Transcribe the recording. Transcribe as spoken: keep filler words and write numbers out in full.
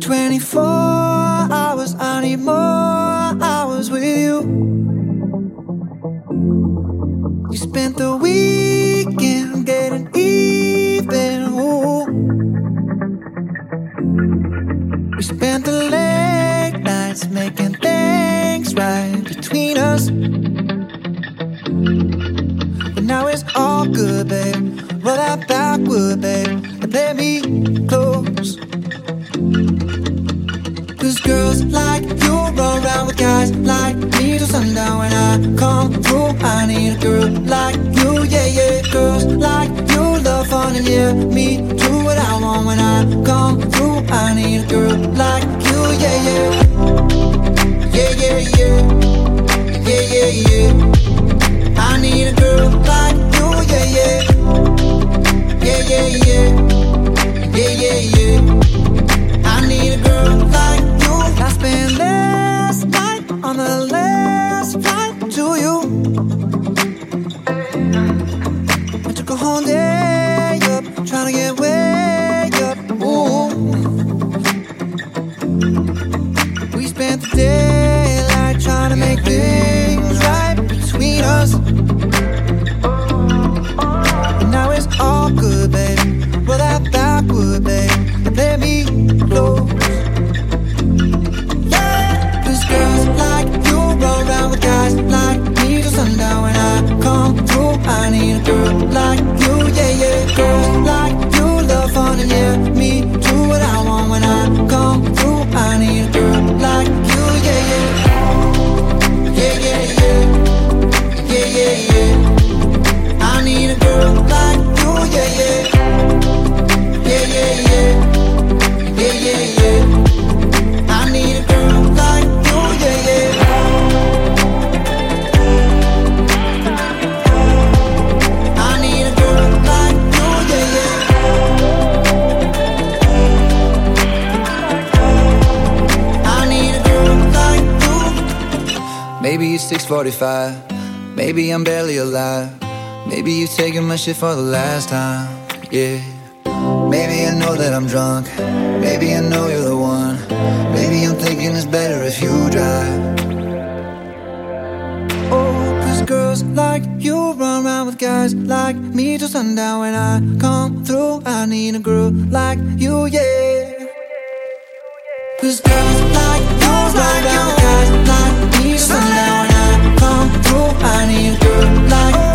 twenty-four hours, I need more hours with you. You spent the weekend getting even, ooh. We spent the late nights making things right between us. But now it's all good, babe. Roll that backward, babe, and play me close. Cause girls like you run around with guys like me till sundown. When I come through, I need a girl like you, yeah, yeah. Girls like you love fun and yeah, me do what I want. When I come through, I need a girl like you, yeah, yeah. Yeah, yeah, yeah. Yeah, yeah, yeah. I need a girl like you, yeah, yeah. Yeah, yeah, yeah. Yeah, yeah, yeah. I need a girl like you. I spent last night on the last flight to you. I took a whole day up, trying to get way up, ooh. We spent the daylight trying to make things right between us. And now it's all good, babe. Roll that backward, babe, and play me close. Yeah, cause girls like you roll around with guys like me till sundown. When I come through, I need a girl like you, yeah, yeah. Girls like you love fun and yeah, me do what I want. When I come through, I need a girl like you, yeah, yeah. Yeah, yeah, yeah. Yeah, yeah, yeah. I need a girl like you, yeah, yeah. Yeah, yeah, yeah. Yeah, yeah, yeah. I need a girl like you, yeah, yeah. I need a girl like you, yeah, yeah. I need a girl like you. Maybe it's six forty-five. Maybe I'm barely alive. Maybe you've taken my shit for the last time, yeah. Maybe I know that I'm drunk. Maybe I know you're the one. Maybe I'm thinking it's better if you drive. Oh, cause girls like you run around with guys like me till sundown. When I come through, I need a girl like you, yeah. Cause girls like you run around with guys like me till sundown. When I come through, I need a girl like you.